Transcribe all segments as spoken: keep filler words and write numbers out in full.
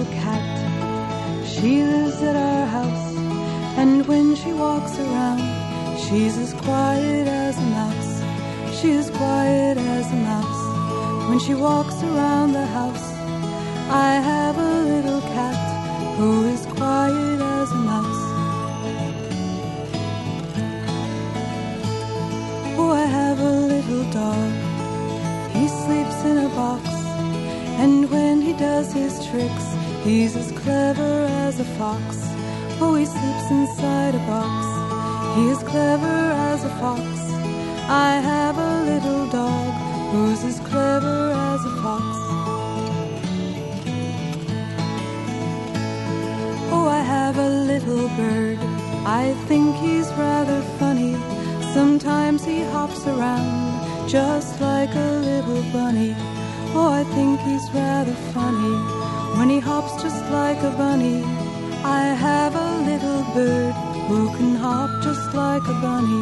cat. She lives at our house, and when she walks around, she's as quiet as a mouse. She is quiet as a mouse. When she walks around the house, I have a little cat who is quiet as a mouse. Oh, I have a little dog. He sleeps in a box, and when he does his tricks, he's as clever as a fox. Oh, he sleeps inside a box. He is clever as a fox. I have a little dog who's as clever as a fox. Oh, I have a little bird. I think he's rather funny. Sometimes he hops around just like a little bunny. Oh, I think he's rather funny when he hops just like a bunny. I have a little bird who can hop just like a bunny.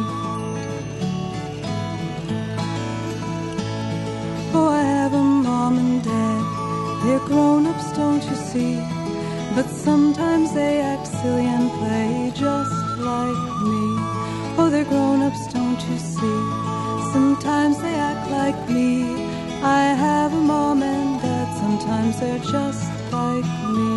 Oh, I have a mom and dad. They're grown-ups, don't you see? But sometimes they act silly and play just like me. Oh, they're grown-ups, don't you see? Sometimes they act like me. I have a mom and dad. Sometimes they're just like me.